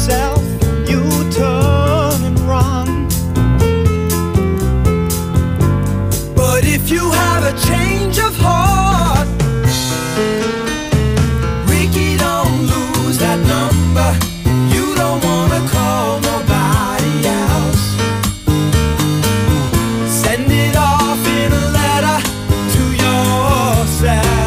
yourself, you turn and run. But if you have a change of heart, Ricky, don't lose that number. You don't wanna call nobody else. Send it off in a letter to yourself.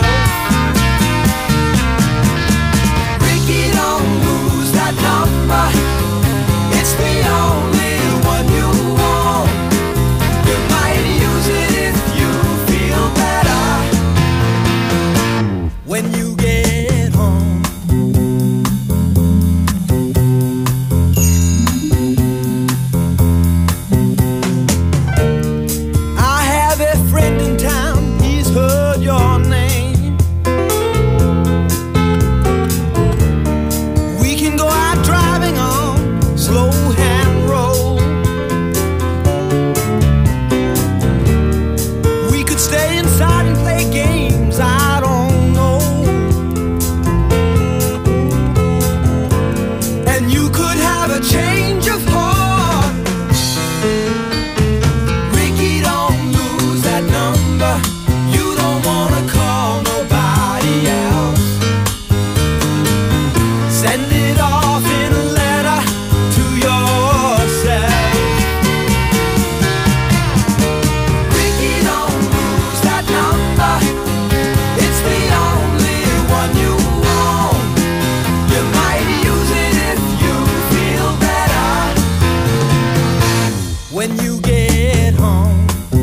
Ricky, don't lose that number. It's the only one you want. You might use it if you feel better when you get home. I have a friend in town, he's heard your name. We can go out driving on slow hand road. We could stay inside and play games, I don't know. And you could have a change of heart. Ricky, don't lose that number. You don't wanna call nobody else. Send it off in a letter to yourself. Ricky, don't lose that number. It's the only one you want. You might use it if you feel better when you get home.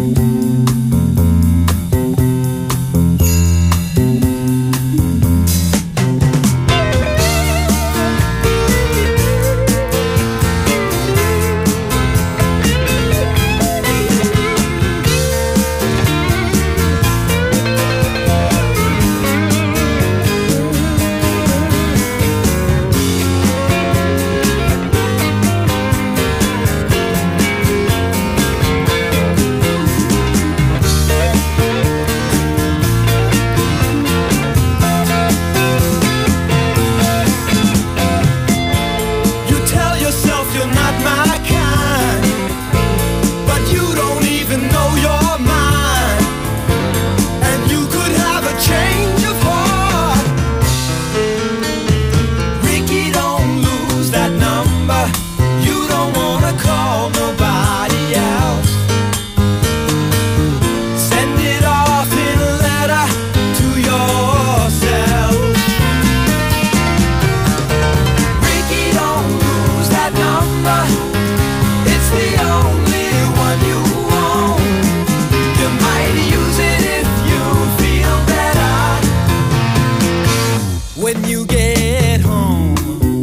You tell yourself you're not my kind, but you don't even know your mind. And you could have a change of heart. Ricky, don't lose that number. You don't wanna call nobody else. Send it off in a letter to yourself. Ricky, don't lose that number. It's the only one you want. You might use it if you feel better when you get home.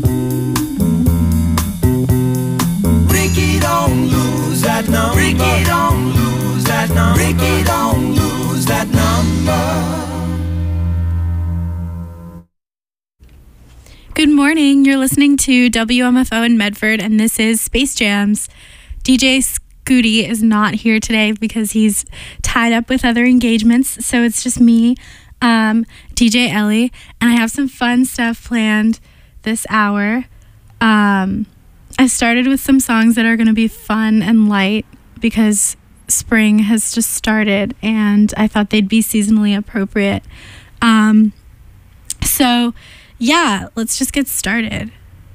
Ricky, don't lose that number. Ricky, don't lose that number. Ricky, don't lose that number. Good morning. You're listening to WMFO in Medford, and this is Space Jams. DJ Scooty is not here today because he's tied up with other engagements, so it's just me, DJ Ellie, and I have some fun stuff planned this hour. I started with some songs that are going to be fun and light because spring has just started, and I thought they'd be seasonally appropriate. So yeah, let's just get started.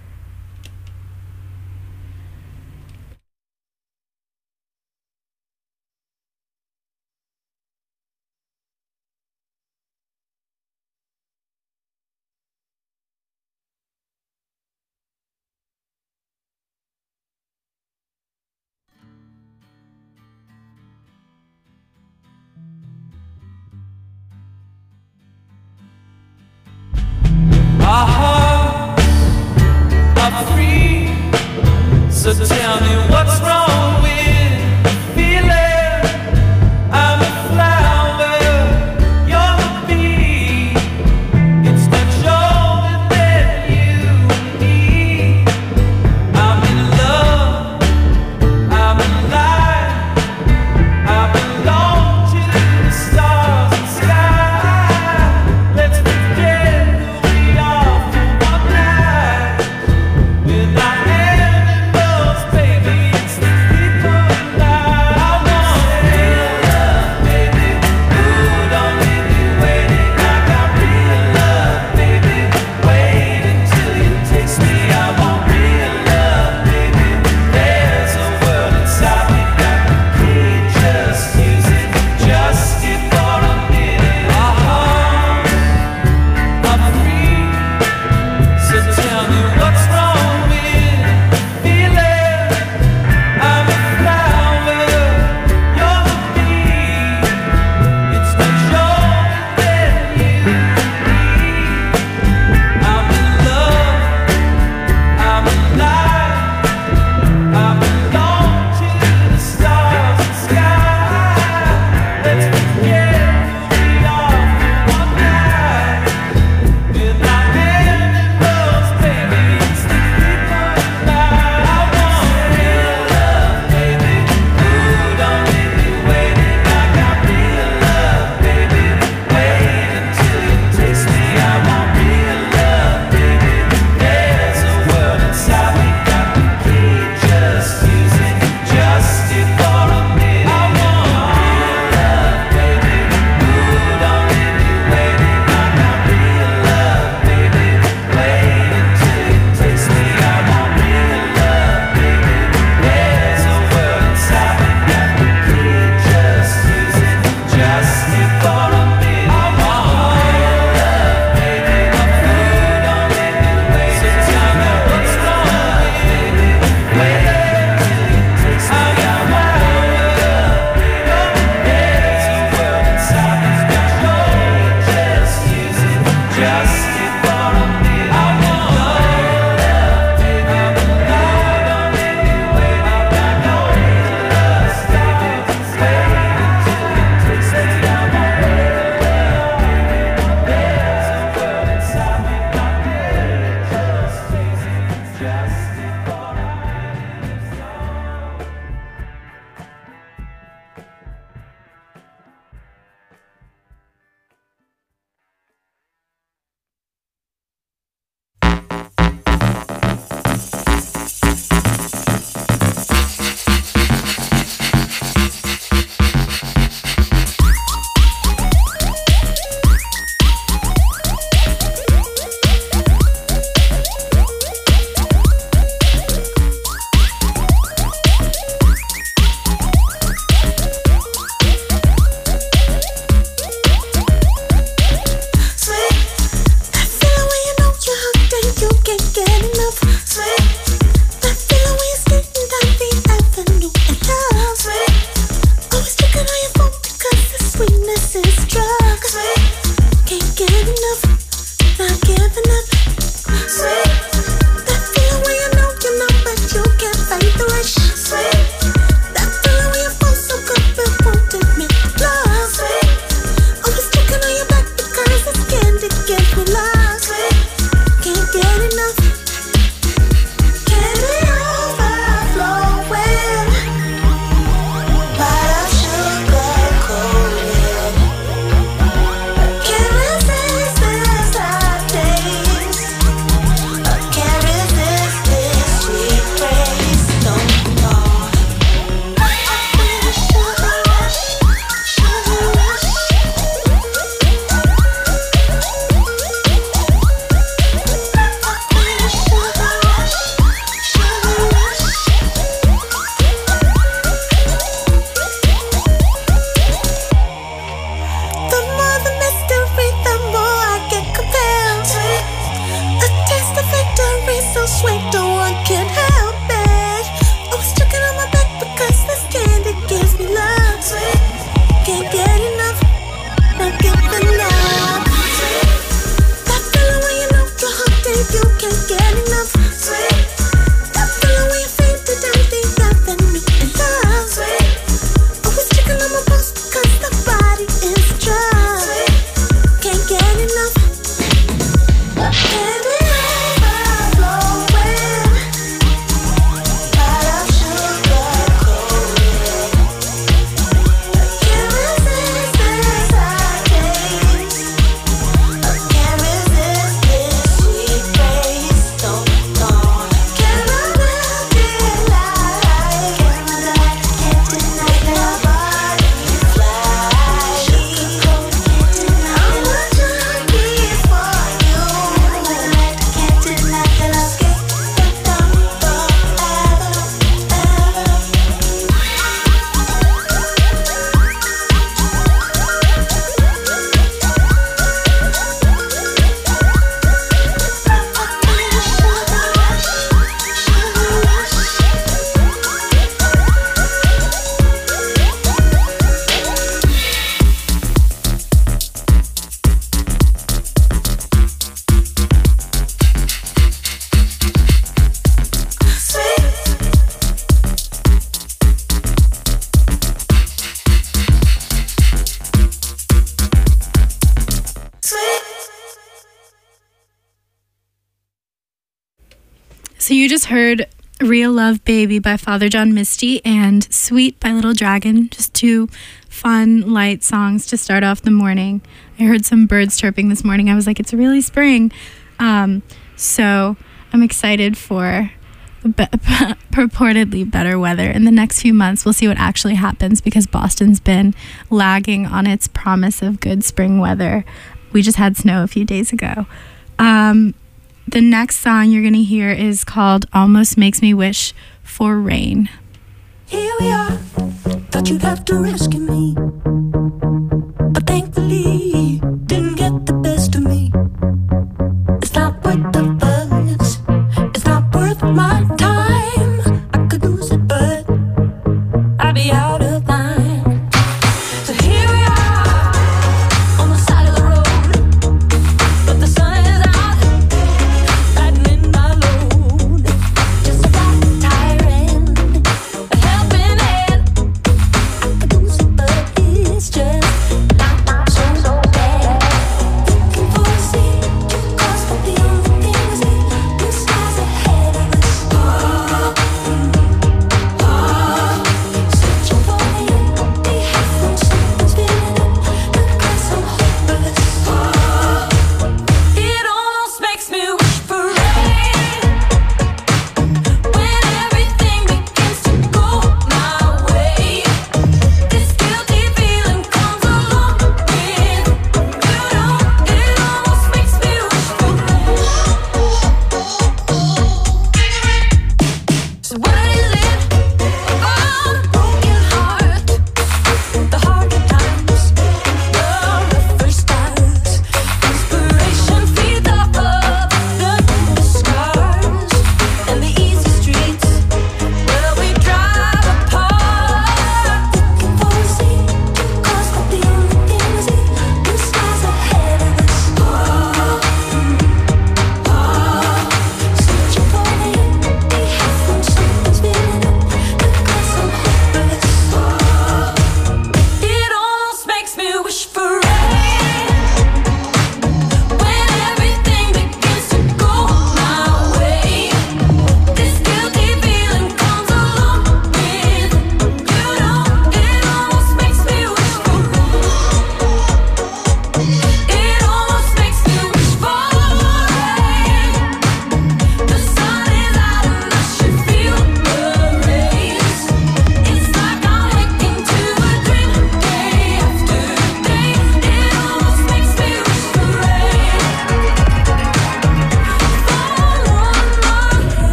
Our hearts are free, so tell me what's wrong with feeling I'm a flower, you're the bee. It's much older than you and me. I'm in love, I'm alive, I belong to the stars and sky. Let's forget who we are for one night. So you just heard Real Love Baby by Father John Misty and Sweet by Little Dragon. Just two fun, light songs to start off the morning. I heard some birds chirping this morning. I was like, it's really spring. So I'm excited for purportedly better weather in the next few months. We'll see what actually happens because Boston's been lagging on its promise of good spring weather. We just had snow a few days ago. The next song you're going to hear is called Almost Makes Me Wish for Rain. Here we are, thought you'd have to rescue me, but thankfully didn't get the best of me. It's not worth the fuss, it's not worth my time. I could lose it, but I'd be out of line. So here we are, on the side of the road, but the sun is out, lightening my load. Just a flat tire and a helping hand. I could lose it, but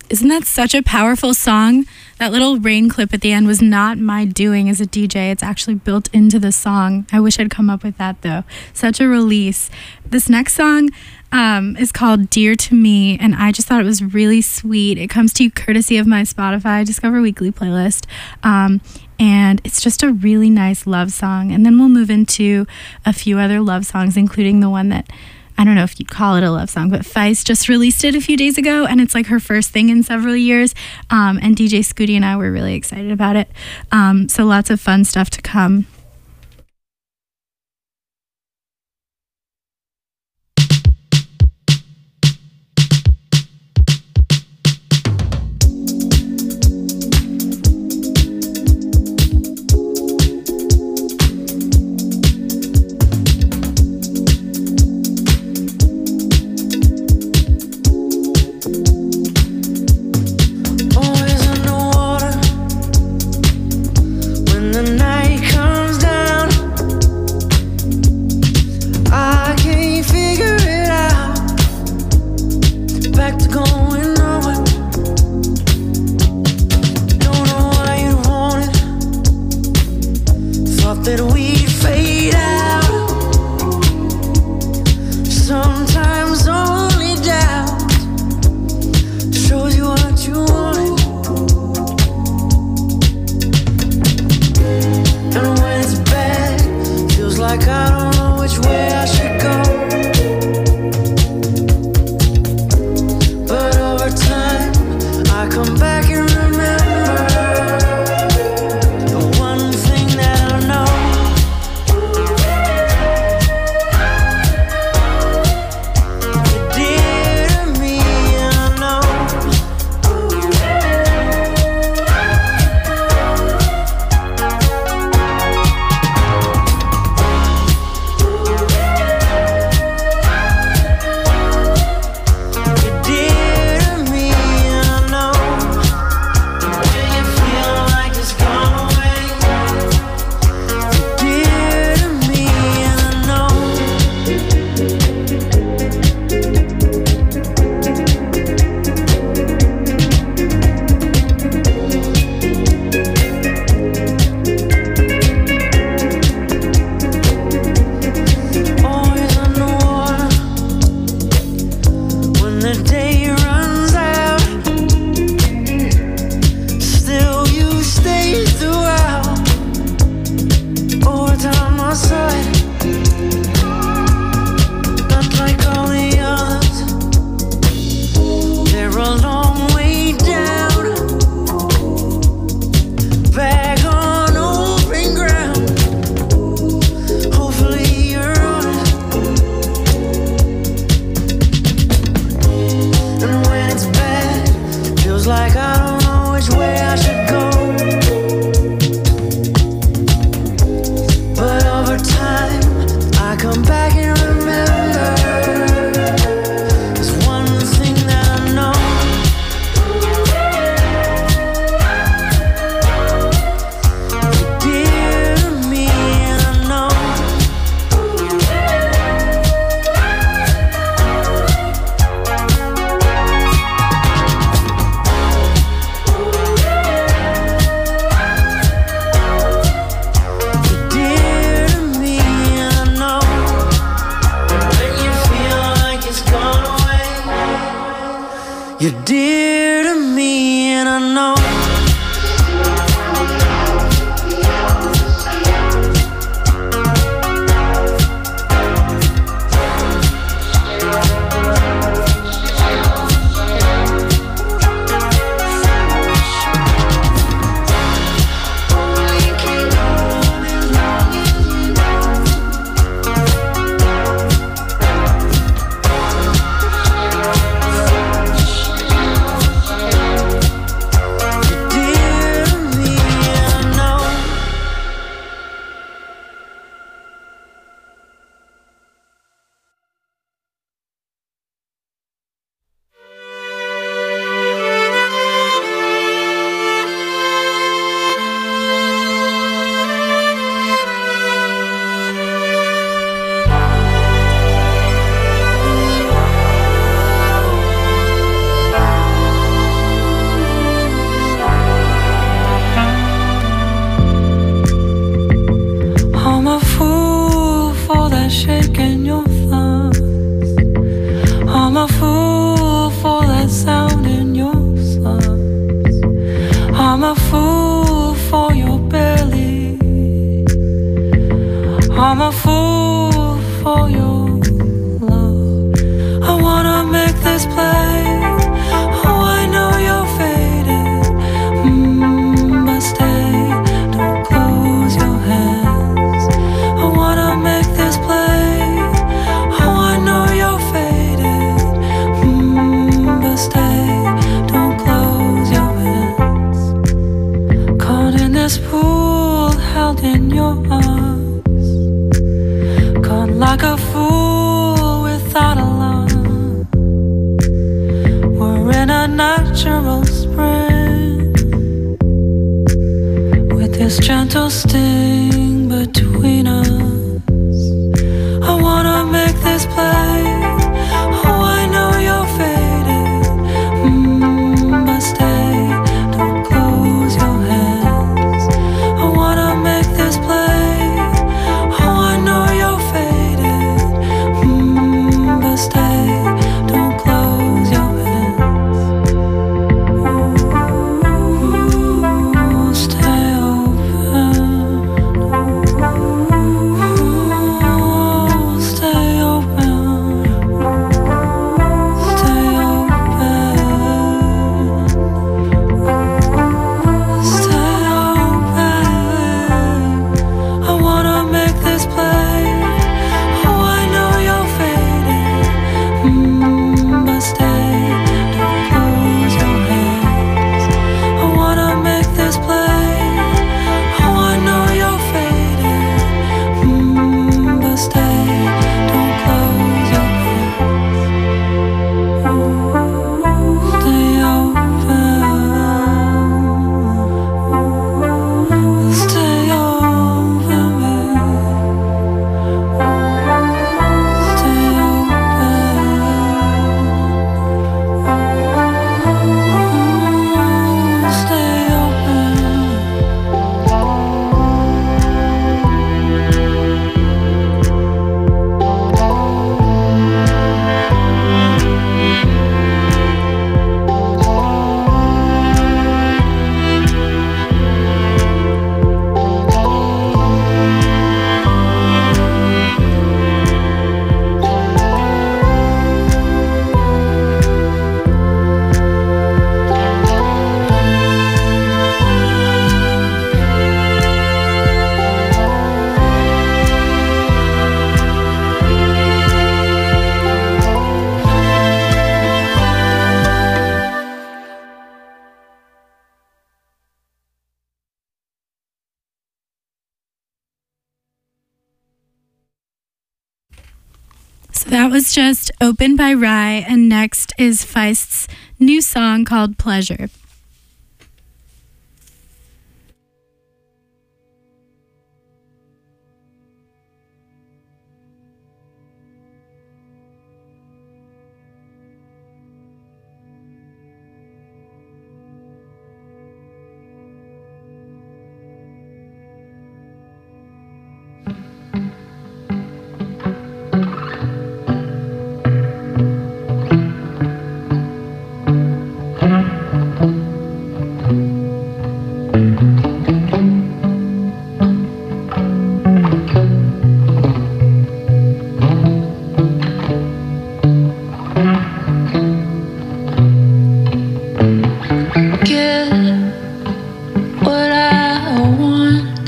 Isn't that such a powerful song? That little rain clip at the end was not my doing as a DJ. It's actually built into the song. I wish I'd come up with that though. Such a release. This next song is called Dear to Me, and I just thought it was really sweet. It comes to you courtesy of my Spotify Discover Weekly playlist. And it's just a really nice love song. And then we'll move into a few other love songs, including the one that, I don't know if you'd call it a love song, but Feist just released it a few days ago, and it's like her first thing in several years. And DJ Scooty and I were really excited about it. So lots of fun stuff to come. You're dear to me, and I know. that shake in your thoughts. I'm a fool for that sound in your songs. I'm a fool for your belly. I'm a fool for your love. I wanna make this play. Oh, I know you're faded, but stay, don't close your hands. I wanna make this play. Oh, I know you're faded, but stay, don't close your hands. Caught in this pool, held in your arms. Caught like a fool without a line. We're in a natural spring, with this gentle sting between us. I wanna make this play. Oh, I know you're faded, but stay, don't close your hands. I wanna make this play. Oh, I know you're faded, but stay, don't close your hands. Ooh, stay open. Ooh, stay open. Stay open. Stay open. I wanna make this play. Oh, I know you're faded, but stay, don't close your hands. I wanna make this play. Oh, I know you're faded, but stay, don't close your hands. Stay open. Stay open, babe. Stay open. Stay open. So that was just Open by Rye, and next is Feist's new song called Pleasure. Get what I want,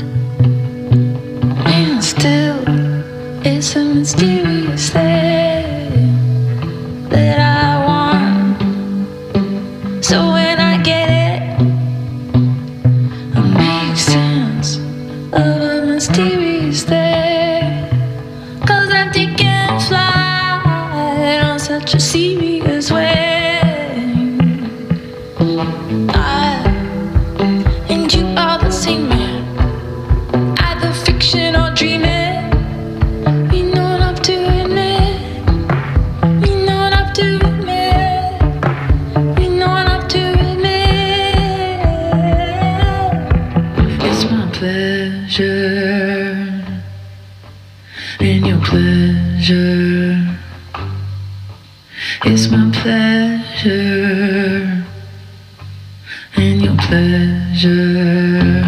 and still it's a mysterious thing that I want. So when I get it, I make sense of a mysterious thing. 'Cause I'm taking flight on such a serious way. And you are the same man, either fiction or dreaming. We know enough to admit pleasure. It's my pleasure and your pleasure.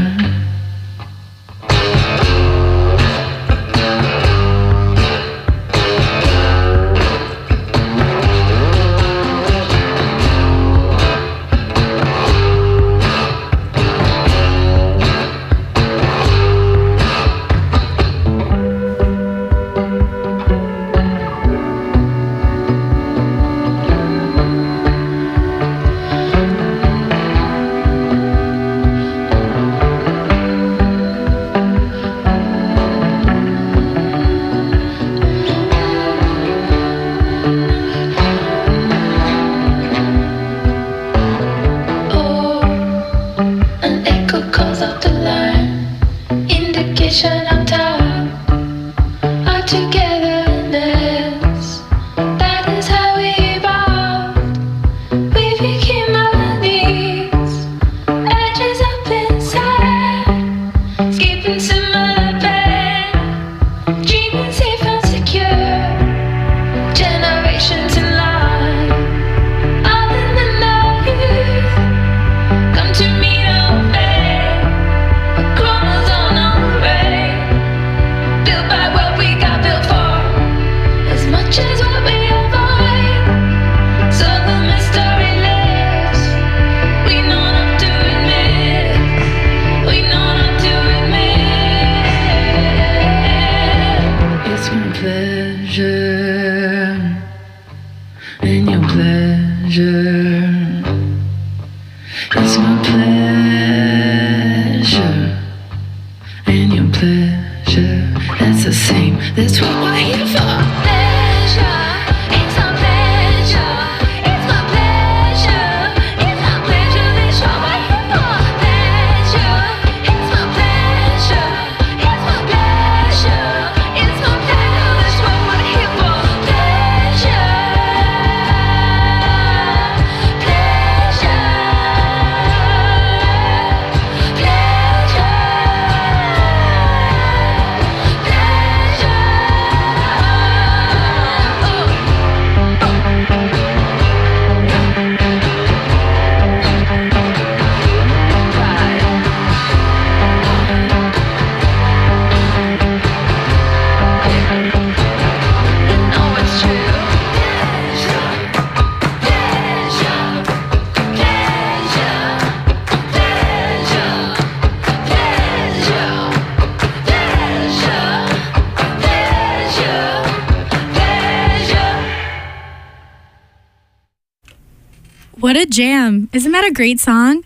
What a jam. Isn't that a great song?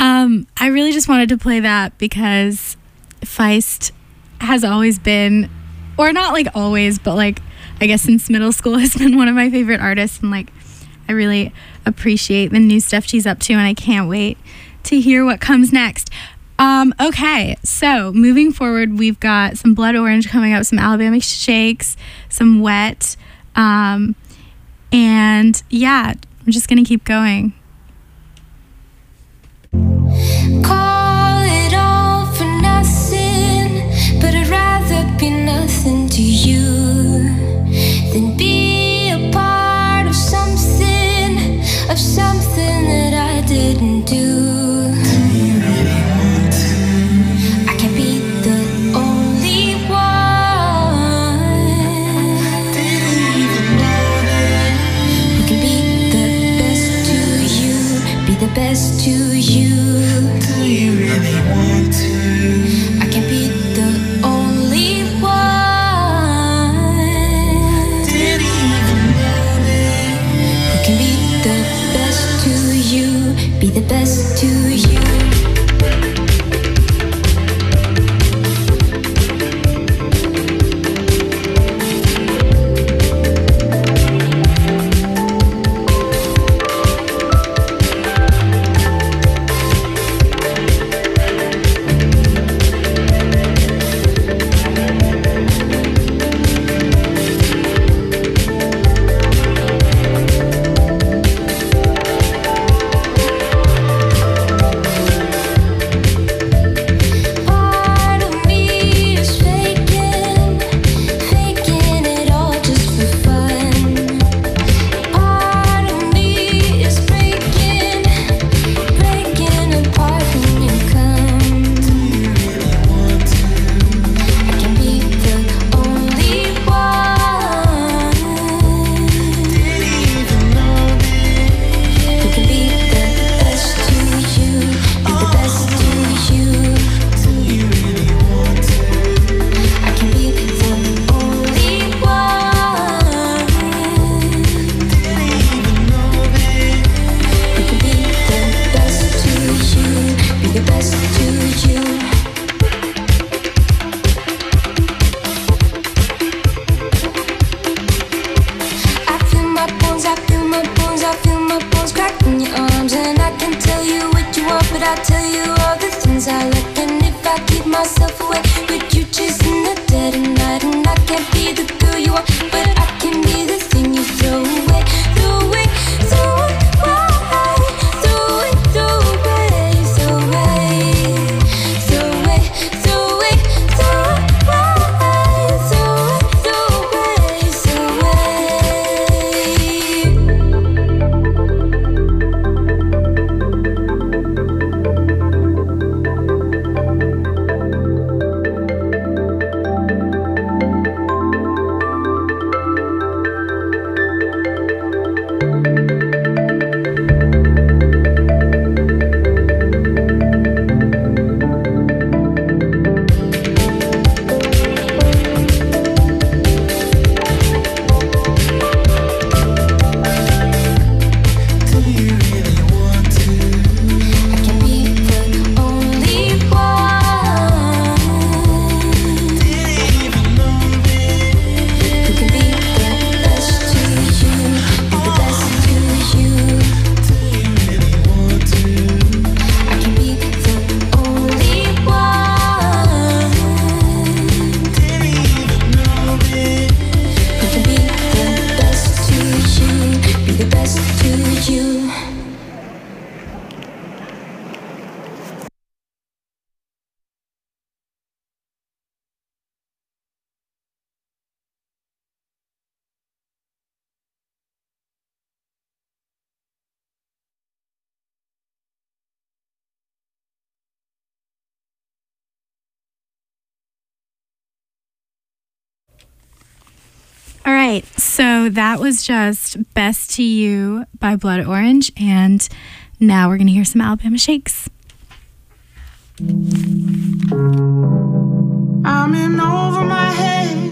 I really just wanted to play that because Feist has always been, or not like always, but like I guess since middle school has been one of my favorite artists, and like I really appreciate the new stuff she's up to, and I can't wait to hear what comes next. Okay, so moving forward, we've got some Blood Orange coming up, some Alabama Shakes, some Wet, and yeah, I'm just gonna keep going. Call it all for nothing, but I'd rather be nothing to you than be a part of something that I didn't do. I can't be the only one who can be the best to you. I tell you all the things I like? And if I keep myself away, would you chasing the dead at night? And I can't be the girl you want, but I can be the thing you throw away, throw away, throw away, throw away, throw away, throw away, throw away, throw away, throw away, throw away, throw All right, so that was just Best to You by Blood Orange, and now we're going to hear some Alabama Shakes. I'm in over my head.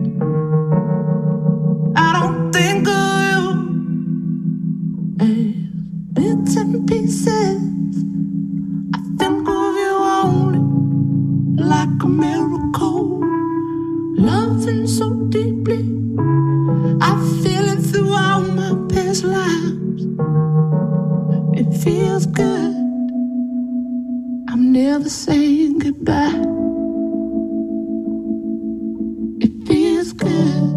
I don't think of you as bits and pieces. I think of you only like a miracle. Loving so deeply, I feel it throughout my past lives. It feels good. I'm never saying goodbye. It feels good.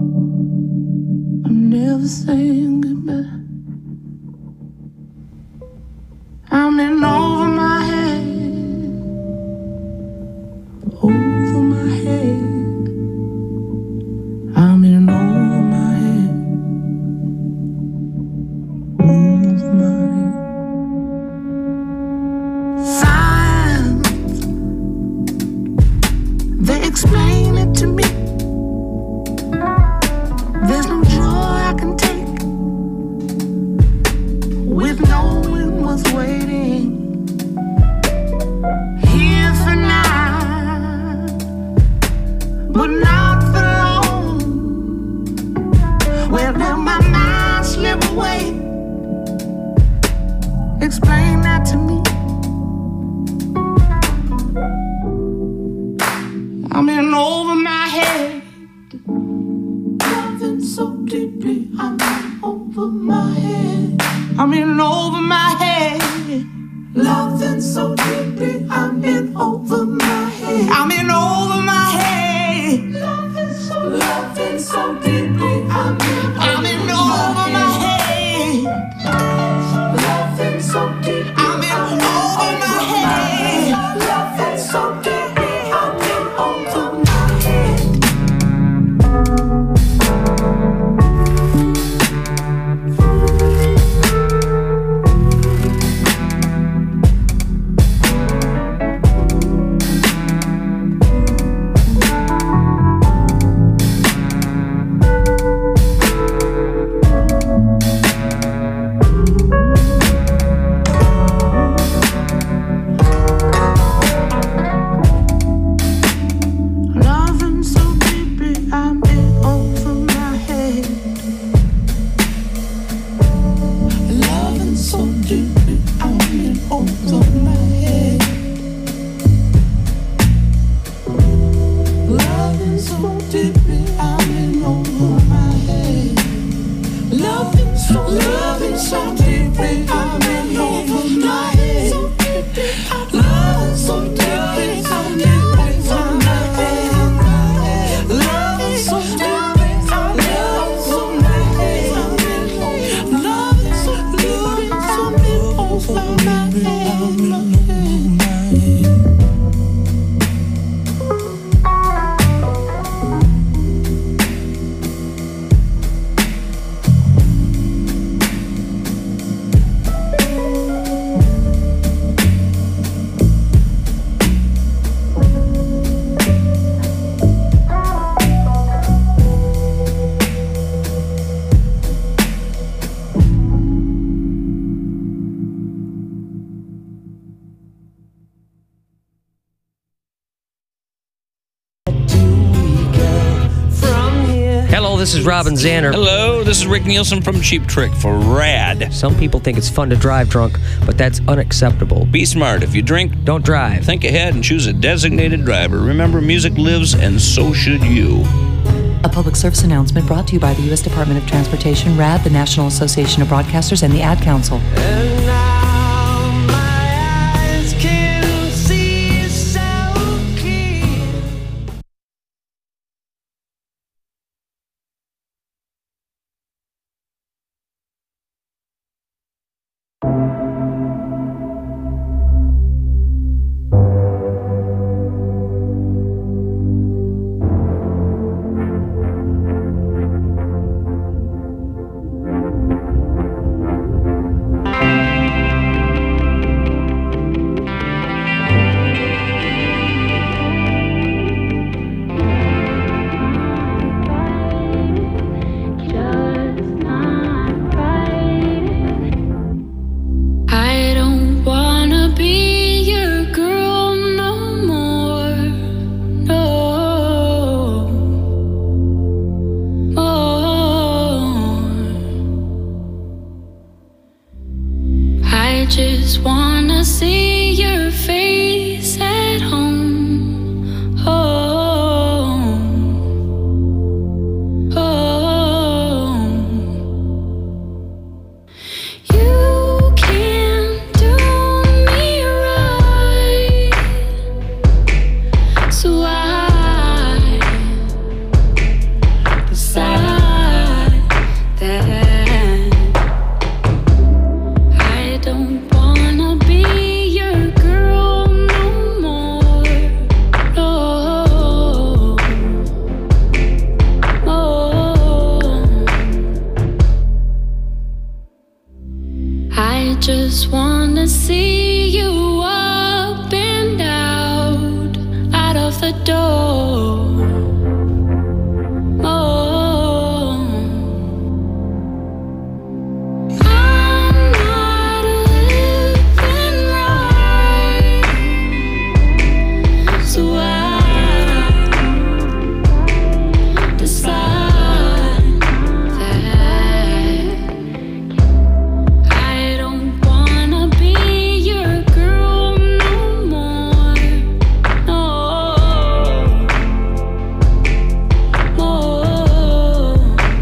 I'm never saying goodbye. I'm in over my head. Over my head. I'm in over my head. Over my head. Signs, they explain it to me. There's no joy I can take with knowing what's waiting here for now, but not for long. Where will my mind slip away? Explain that to me. I'm in over my head. Loving so deeply, I'm in over my head. I'm in over my head. Loving so deeply, I'm in over my head. I'm in over my head. Loving so deeply, I'm in over my head. Loving so deeply, I'm in over my head. Loving so deeply, I'm in over my head. this is Robin Zanner. Hello, this is Rick Nielsen from Cheap Trick for RAD. Some people think it's fun to drive drunk, but that's unacceptable. Be smart. If you drink, don't drive. Think ahead and choose a designated driver. Remember, music lives, and so should you. A public service announcement brought to you by the U.S. Department of Transportation, RAD, the National Association of Broadcasters, and the Ad Council. just wanna see your face at home. Home. Home. You can't do me right, so I decide that I don't wanna be your girl no more. No, no. I just wanna see you up and out of the door. Oh, I'm not living right, so I decide that I don't wanna be your girl no more. No, more.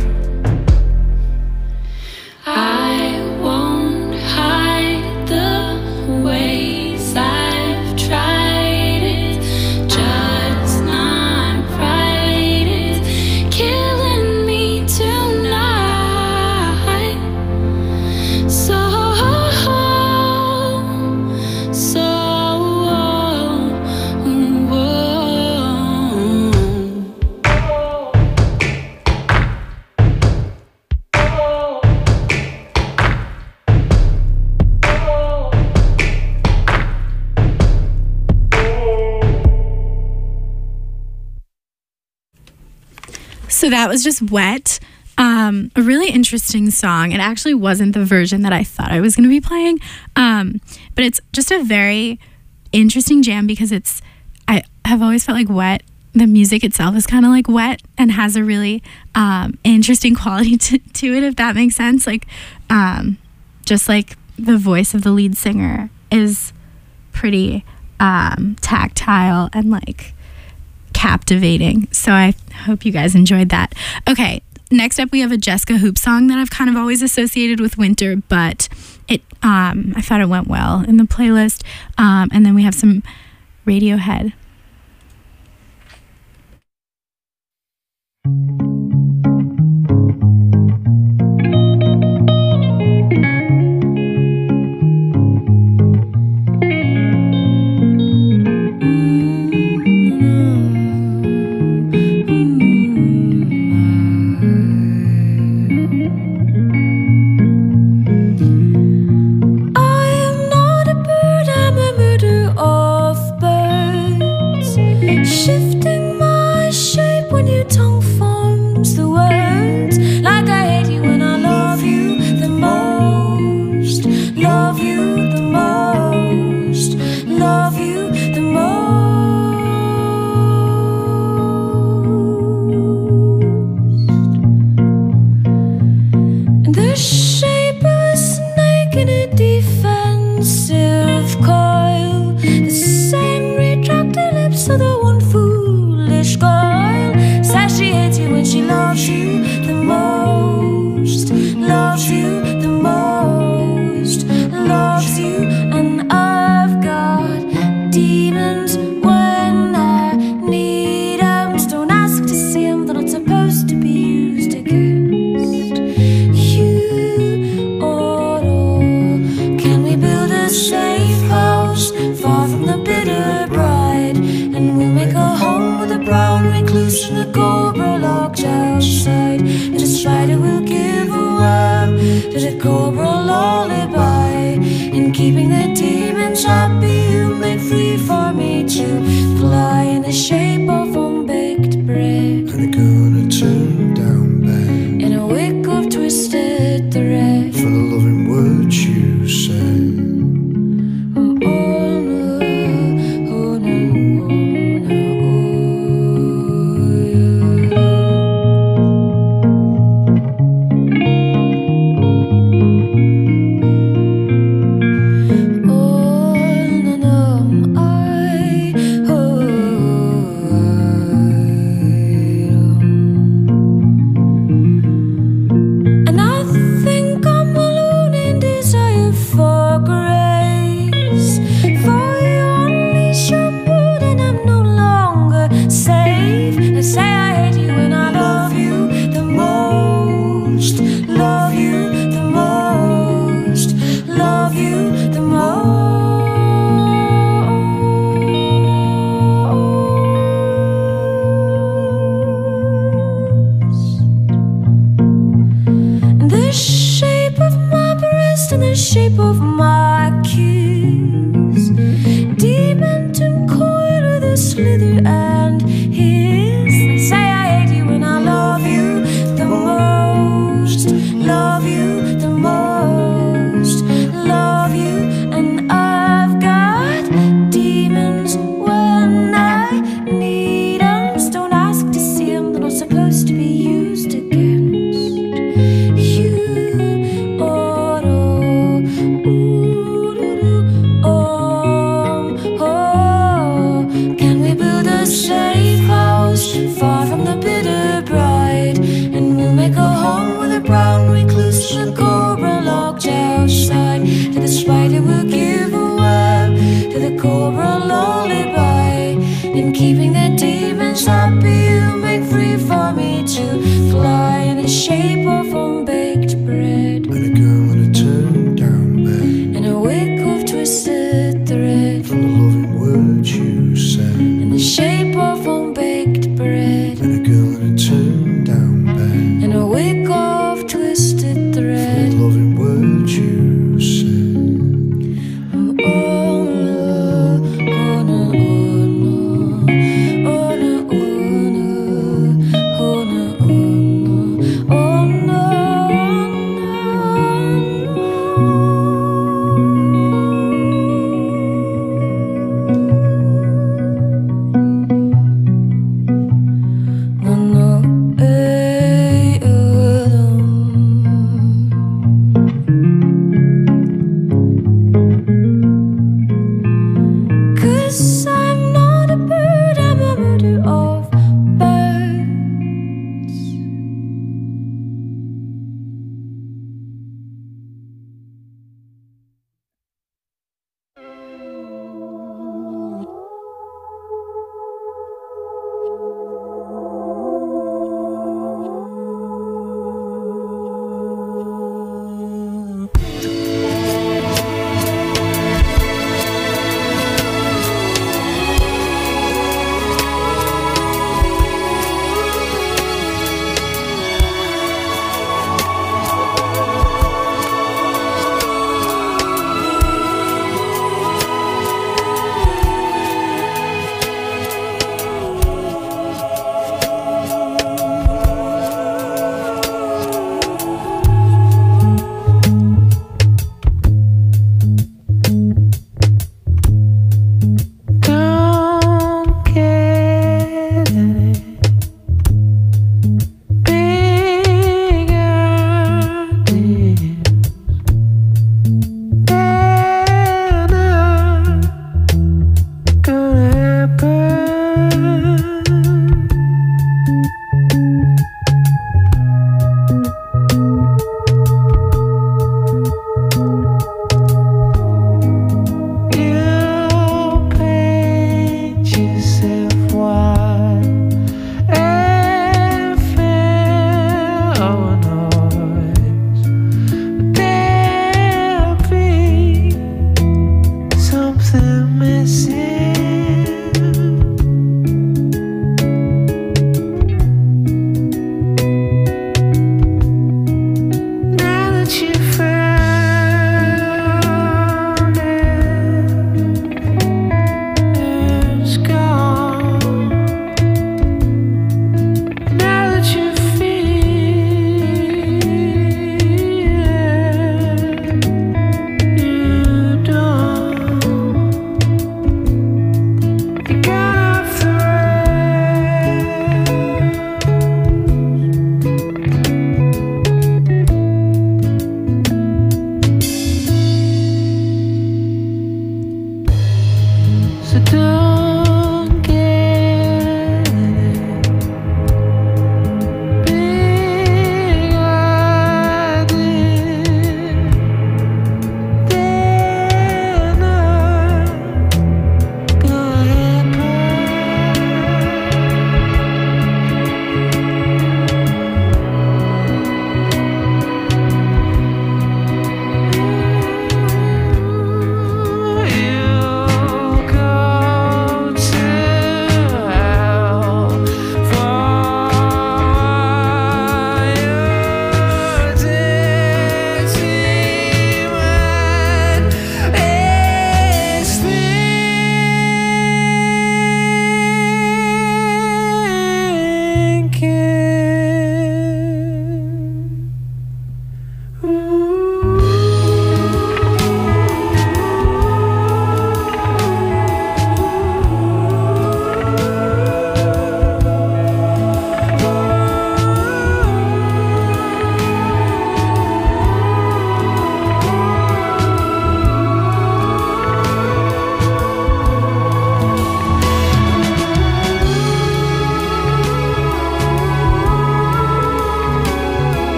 I won't hide the ways I've tried it, just not right. It's killing me tonight. So, So that was just Wet. A really interesting song. It actually wasn't the version that I thought I was going to be playing. But it's just a very interesting jam because I have always felt like Wet, the music itself is kind of like wet and has a really interesting quality to it, if that makes sense. Like, just like the voice of the lead singer is pretty tactile and like captivating. So I hope you guys enjoyed that. Okay, next up we have a Jessica Hoop song that I've kind of always associated with winter, but it I thought it went well in the playlist. And then we have some Radiohead. I am not a bird, I'm a murder of birds, shifting my shape when you don't form the cobra lullaby. In keeping the demons happy, you made free for me to fly in the shape of unbaked bread. And a girl in a turned down bed, In a wick of twisted thread. for the loving words you said. And I think I'm alone in desire for grace. For you unleash your mood and I'm no longer safe. They say I hate you and I love you the most. Love you the most. Love you the most. The shape of my breast and the shape of my kiss. Demon and coil with a slither and hiss. They say I hate you and I love you the most. Love you the most. Love you, and I've got demons when I need 'em. Just don't ask to see 'em, they're not supposed to be used against you. Oh, can we build a safe house far from the bitter bride? And we'll make a home with a brown recluse and a cobra locked outside. To the spider we'll give a web, to the cobra lullaby. In keeping the demons happy, you make free for me to fly in the shape of unbaked bread. And a girl in a turned down bed, In a wick of twisted thread. for the loving words you said. In the shape of unbaked bread. And a girl in a turned down bed, In a wick of twisted for thread. the loving words you said. Oh no, oh no, oh no, oh no, oh no.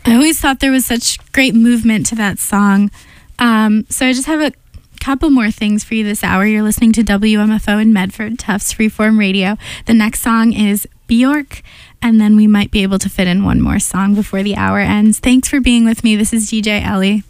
I always thought there was such great movement to that song. So I just have a couple more things for you this hour. You're listening to WMFO in Medford, Tufts Freeform Radio. The next song is Bjork, and then we might be able to fit in one more song before the hour ends. Thanks for being with me. This is DJ Ellie.